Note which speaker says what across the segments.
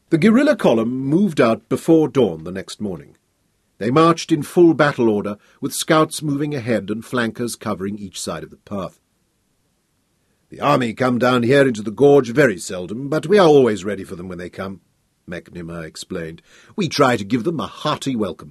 Speaker 1: The guerrilla column moved out before dawn the next morning. They marched in full battle order, with scouts moving ahead and flankers covering each side of the path. "The army come down here into the gorge very seldom, but we are always ready for them when they come," MacNimmer explained. "We try to give them a hearty welcome."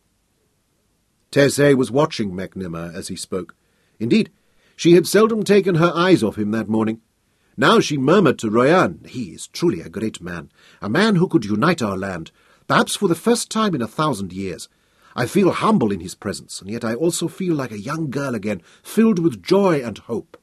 Speaker 1: Tessé was watching MacNimmer as he spoke. Indeed, she had seldom taken her eyes off him that morning. Now she murmured to Royan, "He is truly a great man, a man who could unite our land, perhaps for the first time in 1,000 years. I feel humble in his presence, and yet I also feel like a young girl again, filled with joy and hope."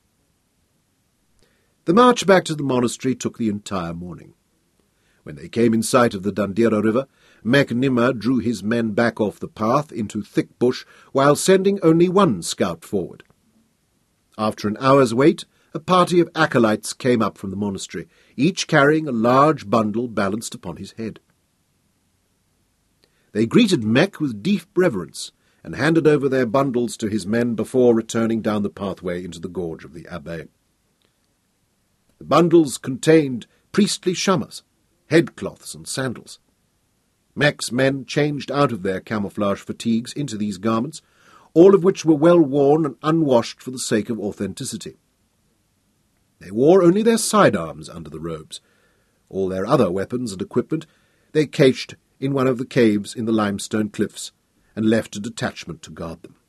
Speaker 1: The march back to the monastery took the entire morning. When they came in sight of the Dandira River, MacNimmer drew his men back off the path into thick bush, while sending only one scout forward. After an hour's wait, a party of acolytes came up from the monastery, each carrying a large bundle balanced upon his head. They greeted Mech with deep reverence, and handed over their bundles to his men before returning down the pathway into the gorge of the Abbaye. The bundles contained priestly shamas, headcloths and sandals. Mech's men changed out of their camouflage fatigues into these garments, all of which were well worn and unwashed for the sake of authenticity. They wore only their sidearms under the robes. All their other weapons and equipment they cached in one of the caves in the limestone cliffs, and left a detachment to guard them.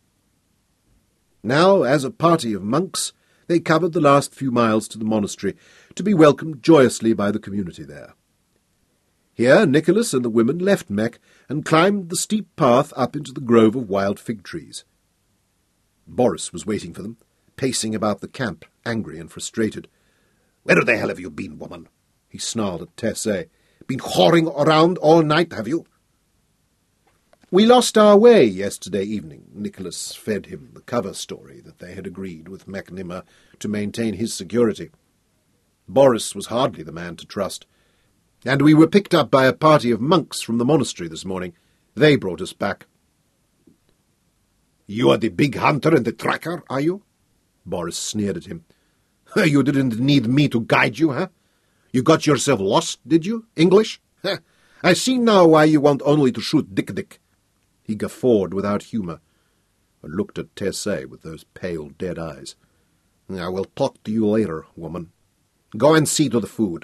Speaker 1: Now, as a party of monks, they covered the last few miles to the monastery, to be welcomed joyously by the community there. Here Nicholas and the women left Mech and climbed the steep path up into the grove of wild fig trees. Boris was waiting for them, pacing about the camp, angry and frustrated. "Where the hell have you been, woman?" he snarled at Tessé. "Been whoring around all night, have you?" "We lost our way yesterday evening," Nicholas fed him the cover story that they had agreed with MacNimmer to maintain his security. Boris was hardly the man to trust. "And we were picked up by a party of monks from the monastery this morning. They brought us back." "You are the big hunter and the tracker, are you?" Boris sneered at him. "You didn't need me to guide you, huh? You got yourself lost, did you? English? I see now why you want only to shoot Dick." He guffawed without humour, and looked at Tessé with those pale, dead eyes. "I will talk to you later, woman. Go and see to the food."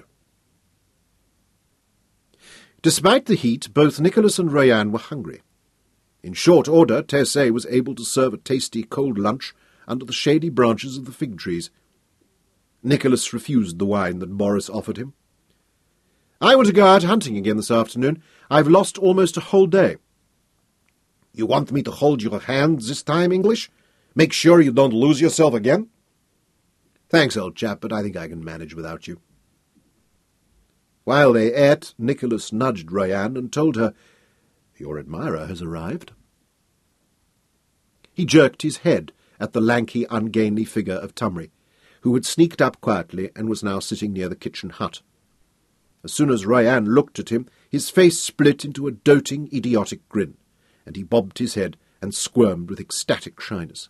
Speaker 1: Despite the heat, both Nicholas and Royan were hungry. In short order, Tessé was able to serve a tasty cold lunch under the shady branches of the fig trees. Nicholas refused the wine that Boris offered him. "I want to go out hunting again this afternoon. I've lost almost a whole day." "You want me to hold your hand this time, English? Make sure you don't lose yourself again?" "Thanks, old chap, but I think I can manage without you." While they ate, Nicholas nudged Royan and told her, "Your admirer has arrived." He jerked his head at the lanky, ungainly figure of Tumry, who had sneaked up quietly and was now sitting near the kitchen hut. As soon as Royan looked at him, his face split into a doting, idiotic grin, and he bobbed his head and squirmed with ecstatic shyness.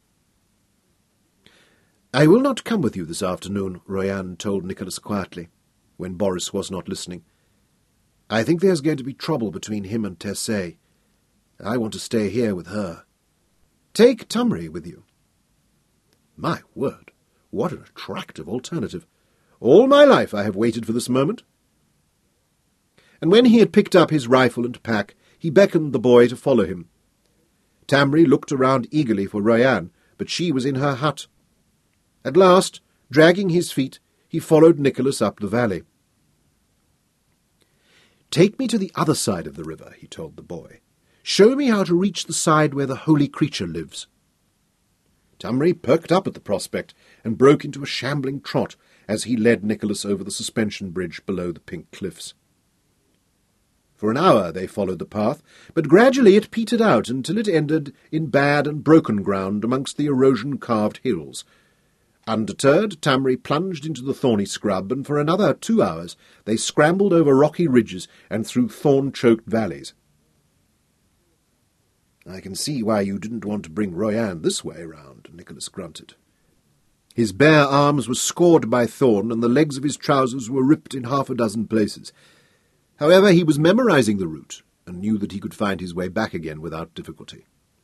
Speaker 1: "I will not come with you this afternoon," Royan told Nicholas quietly, when Boris was not listening. "I think there's going to be trouble between him and Tessé. I want to stay here with her. Take Tumry with you." My word, what an attractive alternative! All my life I have waited for this moment. And when he had picked up his rifle and pack, he beckoned the boy to follow him. Tamry looked around eagerly for Royan, but she was in her hut. At last, dragging his feet, he followed Nicholas up the valley. "Take me to the other side of the river," he told the boy. "Show me how to reach the side where the holy creature lives." Tumry perked up at the prospect and broke into a shambling trot as he led Nicholas over the suspension bridge below the pink cliffs. For an hour they followed the path, but gradually it petered out until it ended in bad and broken ground amongst the erosion-carved hills. Undeterred, Tamry plunged into the thorny scrub, and for another 2 hours they scrambled over rocky ridges and through thorn-choked valleys. "I can see why you didn't want to bring Royan this way round," Nicholas grunted. His bare arms were scored by thorn, and the legs of his trousers were ripped in 6 places. However, he was memorizing the route, and knew that he could find his way back again without difficulty.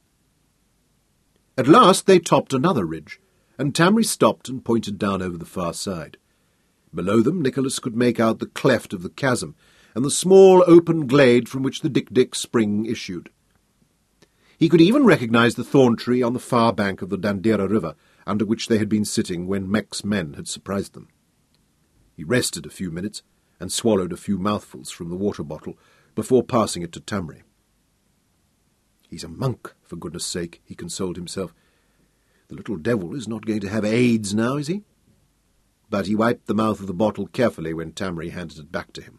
Speaker 1: At last they topped another ridge, and Tamri stopped and pointed down over the far side. Below them Nicholas could make out the cleft of the chasm, and the small open glade from which the Dik-Dik spring issued. He could even recognize the thorn tree on the far bank of the Dandera River, under which they had been sitting when Mech's men had surprised them. He rested a few minutes, and swallowed a few mouthfuls from the water bottle, before passing it to Tamri. "He's a monk, for goodness' sake," he consoled himself. "The little devil is not going to have AIDS now, is he?" But he wiped the mouth of the bottle carefully when Tamri handed it back to him.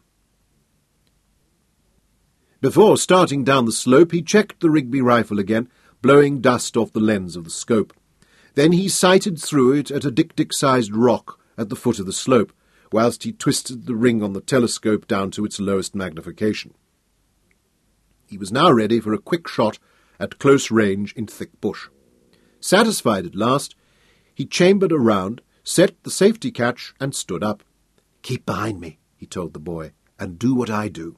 Speaker 1: Before starting down the slope, he checked the Rigby rifle again, blowing dust off the lens of the scope. Then he sighted through it at a Dik-Dik-sized rock at the foot of the slope, whilst he twisted the ring on the telescope down to its lowest magnification. He was now ready for a quick shot at close range in thick bush. Satisfied at last, he chambered around, set the safety catch, and stood up. "Keep behind me," he told the boy, "and do what I do."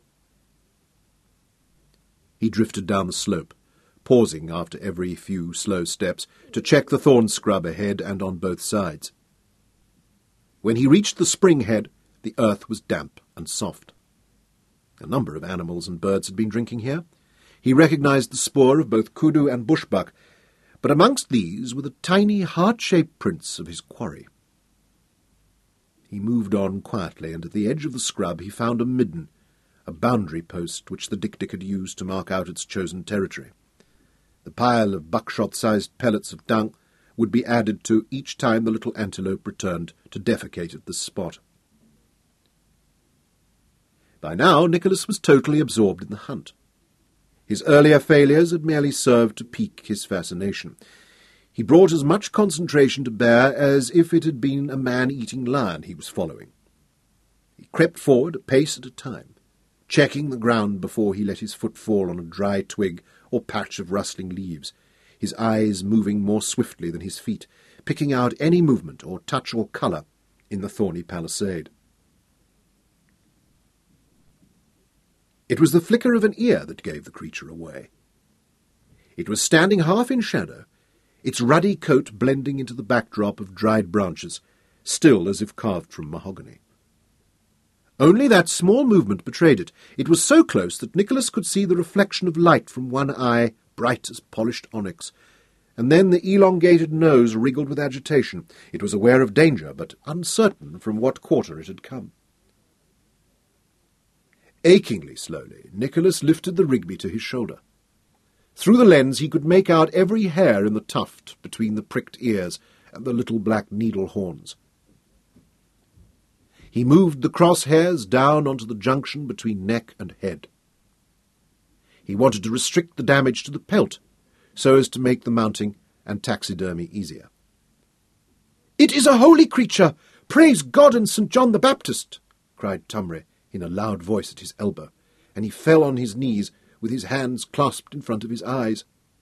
Speaker 1: He drifted down the slope, pausing after every few slow steps to check the thorn scrub ahead and on both sides. When he reached the spring head, the earth was damp and soft. A number of animals and birds had been drinking here. He recognized the spoor of both kudu and bushbuck, but amongst these were the tiny, heart-shaped prints of his quarry. He moved on quietly, and at the edge of the scrub he found a midden, a boundary post which the Dik-Dik had used to mark out its chosen territory. The pile of buckshot-sized pellets of dung would be added to each time the little antelope returned to defecate at this spot. By now Nicholas was totally absorbed in the hunt. His earlier failures had merely served to pique his fascination. He brought as much concentration to bear as if it had been a man-eating lion he was following. He crept forward a pace at a time, checking the ground before he let his foot fall on a dry twig or patch of rustling leaves, his eyes moving more swiftly than his feet, picking out any movement or touch or colour in the thorny palisade. It was the flicker of an ear that gave the creature away. It was standing half in shadow, its ruddy coat blending into the backdrop of dried branches, still as if carved from mahogany. Only that small movement betrayed it. It was so close that Nicholas could see the reflection of light from one eye, bright as polished onyx, and then the elongated nose wriggled with agitation. It was aware of danger, but uncertain from what quarter it had come. Achingly slowly, Nicholas lifted the Rigby to his shoulder. Through the lens he could make out every hair in the tuft between the pricked ears and the little black needle horns. He moved the crosshairs down onto the junction between neck and head. He wanted to restrict the damage to the pelt, so as to make the mounting and taxidermy easier. "It is a holy creature! Praise God and St. John the Baptist!" cried Tamri in a loud voice at his elbow, and he fell on his knees with his hands clasped in front of his eyes.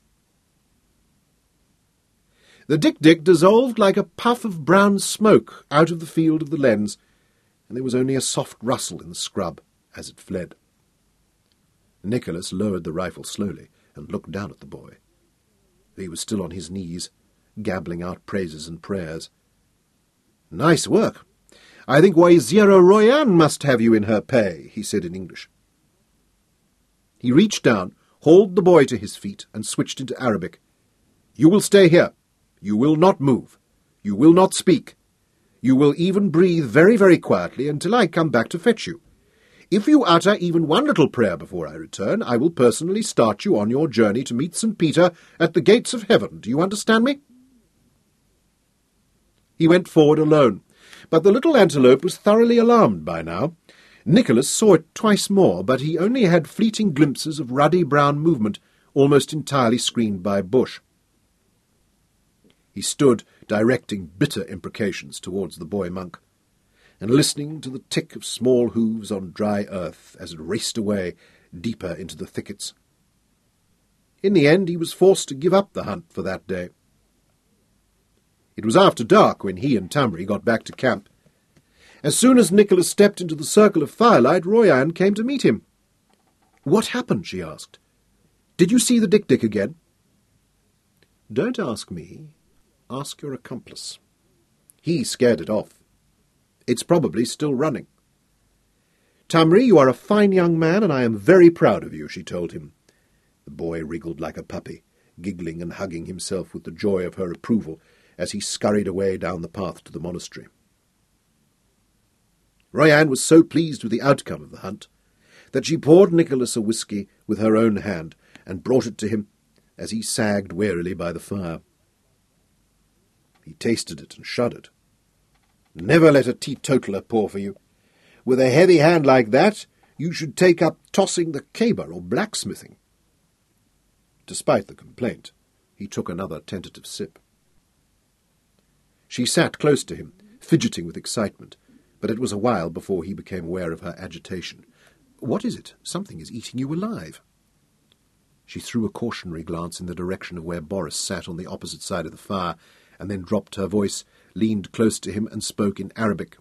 Speaker 1: The Dik-Dik dissolved like a puff of brown smoke out of the field of the lens, and there was only a soft rustle in the scrub as it fled. Nicholas lowered the rifle slowly and looked down at the boy. He was still on his knees, gabbling out praises and prayers. "Nice work. I think Waizira Royan must have you in her pay," he said in English. He reached down, hauled the boy to his feet, and switched into Arabic. "You will stay here. You will not move. You will not speak. You will even breathe very, very quietly until I come back to fetch you. If you utter even one little prayer before I return, I will personally start you on your journey to meet St. Peter at the gates of heaven. Do you understand me?" He went forward alone, but the little antelope was thoroughly alarmed by now. Nicholas saw it twice more, but he only had fleeting glimpses of ruddy brown movement, almost entirely screened by bush. He stood directing bitter imprecations towards the boy monk, and listening to the tick of small hooves on dry earth as it raced away deeper into the thickets. In the end he was forced to give up the hunt for that day. It was after dark when he and Tamri got back to camp. As soon as Nicholas stepped into the circle of firelight, Royan came to meet him. "What happened?" she asked. "Did you see the Dik-Dik again?" "Don't ask me. Ask your accomplice. He scared it off. It's probably still running." "Tamri, you are a fine young man, and I am very proud of you," she told him. The boy wriggled like a puppy, giggling and hugging himself with the joy of her approval as he scurried away down the path to the monastery. Royan was so pleased with the outcome of the hunt that she poured Nicholas a whisky with her own hand and brought it to him as he sagged wearily by the fire. He tasted it and shuddered. "Never let a teetotaler pour for you. With a heavy hand like that, you should take up tossing the caber or blacksmithing." Despite the complaint, he took another tentative sip. She sat close to him, fidgeting with excitement, but it was a while before he became aware of her agitation. "What is it? Something is eating you alive." She threw a cautionary glance in the direction of where Boris sat on the opposite side of the fire, and then dropped her voice, leaned close to him, and spoke in Arabic.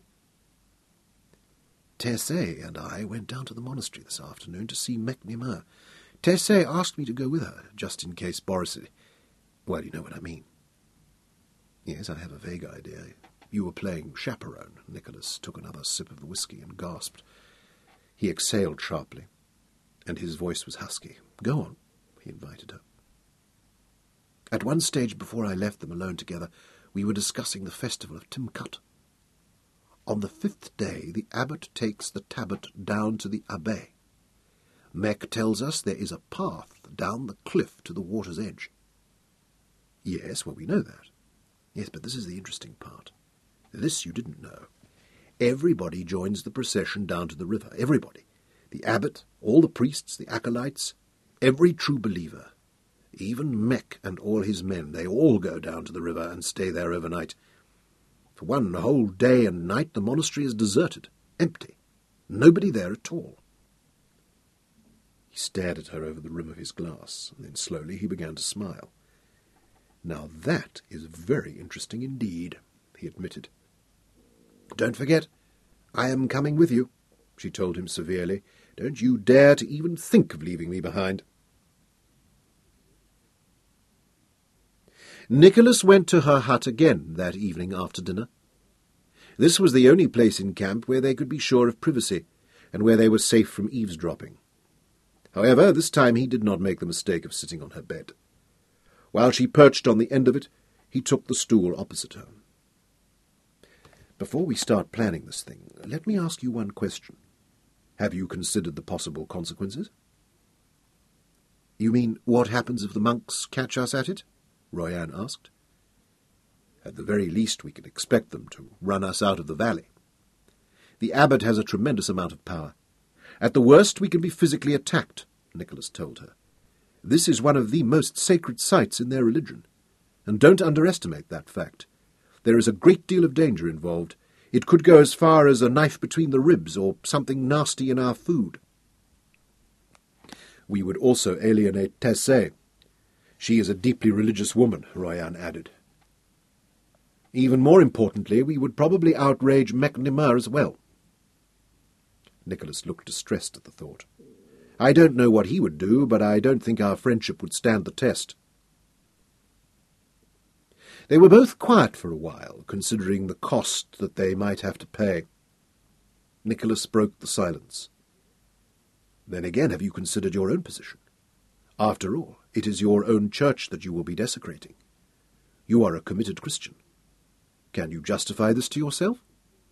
Speaker 1: "Tessé and I went down to the monastery this afternoon to see Meknimur. Tessé asked me to go with her, just in case Boris... Well, you know what I mean." "Yes, I have a vague idea. You were playing chaperone." Nicholas took another sip of the whisky and gasped. He exhaled sharply, and his voice was husky. "Go on," he invited her. "At one stage before I left them alone together, we were discussing the festival of Timkat. On the 5th day, the abbot takes the tablet down to the abbey. Mek tells us there is a path down the cliff to the water's edge." "Yes, well, we know that." "Yes, but this is the interesting part. This you didn't know. Everybody joins the procession down to the river. Everybody. The abbot, all the priests, the acolytes, every true believer. Even Mek and all his men, they all go down to the river and stay there overnight. For one whole day and night the monastery is deserted, empty. Nobody there at all." He stared at her over the rim of his glass, and then slowly he began to smile. "Now that is very interesting indeed," he admitted. "Don't forget, I am coming with you," she told him severely. "Don't you dare to even think of leaving me behind." Nicholas went to her hut again that evening after dinner. This was the only place in camp where they could be sure of privacy, and where they were safe from eavesdropping. However, this time he did not make the mistake of sitting on her bed. While she perched on the end of it, he took the stool opposite her. "Before we start planning this thing, let me ask you one question. Have you considered the possible consequences?" "You mean, what happens if the monks catch us at it?" Royan asked. "At the very least we can expect them to run us out of the valley. The abbot has a tremendous amount of power. At the worst we can be physically attacked," Nicholas told her. "This is one of the most sacred sites in their religion, and don't underestimate that fact. There is a great deal of danger involved. It could go as far as a knife between the ribs or something nasty in our food." "We would also alienate Tessé. She is a deeply religious woman," Royan added. "Even more importantly, we would probably outrage Meknimur as well." Nicholas looked distressed at the thought. "I don't know what he would do, but I don't think our friendship would stand the test." They were both quiet for a while, considering the cost that they might have to pay. Nicholas broke the silence. "Then again, have you considered your own position? After all, it is your own church that you will be desecrating. You are a committed Christian. Can you justify this to yourself?"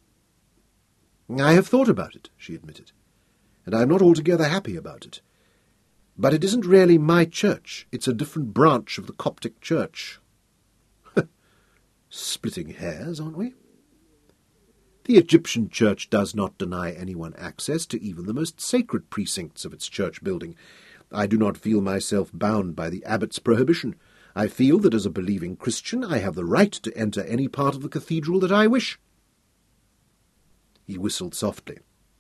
Speaker 1: "I have thought about it," she admitted, "and I am not altogether happy about it. But it isn't really my church. It's a different branch of the Coptic Church." "Splitting hairs, aren't we?" "The Egyptian Church does not deny anyone access to even the most sacred precincts of its church building. I do not feel myself bound by the abbot's prohibition. I feel that as a believing Christian I have the right to enter any part of the cathedral that I wish." He whistled softly.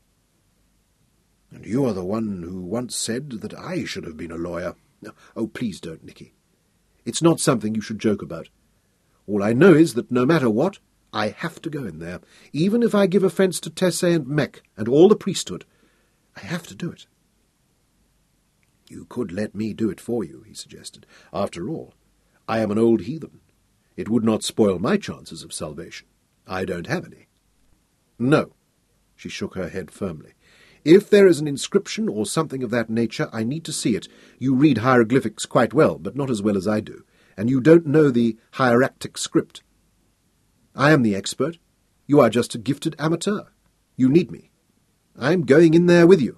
Speaker 1: "And you are the one who once said that I should have been a lawyer. Oh, please don't, Nicky. It's not something you should joke about. All I know is that no matter what, I have to go in there, even if I give offence to Tessay and Mek and all the priesthood. I have to do it. You could let me do it for you, he suggested. After all, I am an old heathen. It would not spoil my chances of salvation. I don't have any. No, she shook her head firmly. If there is an inscription or something of that nature, I need to see it. You read hieroglyphics quite well, but not as well as I do, and you don't know the hieractic script. I am the expert. You are just a gifted amateur. You need me. I am going in there with you.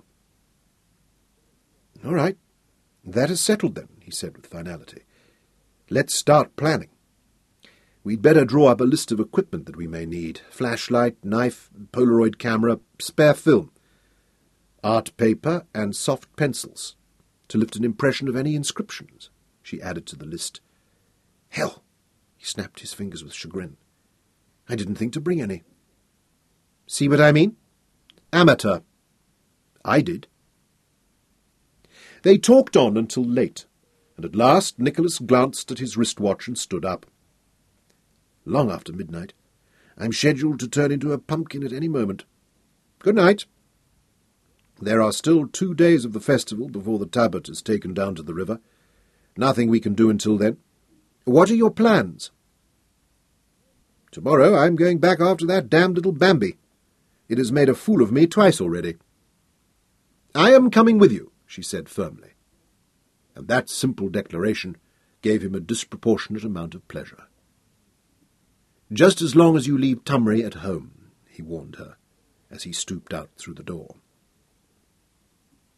Speaker 1: All right. That is settled then, he said with finality. Let's start planning. We'd better draw up a list of equipment that we may need. Flashlight, knife, Polaroid camera, spare film, art paper and soft pencils, to lift an impression of any inscriptions, she added to the list. Hell! He snapped his fingers with chagrin. I didn't think to bring any. See what I mean? Amateur. I did. They talked on until late, and at last Nicholas glanced at his wristwatch and stood up. Long after midnight. I'm scheduled to turn into a pumpkin at any moment. Good night. There are still 2 days of the festival before the Tabard is taken down to the river. Nothing we can do until then. What are your plans? Tomorrow I'm going back after that damned little Bambi. It has made a fool of me twice already. I am coming with you, she said firmly. And that simple declaration gave him a disproportionate amount of pleasure. Just as long as you leave Tumry at home, he warned her, as he stooped out through the door.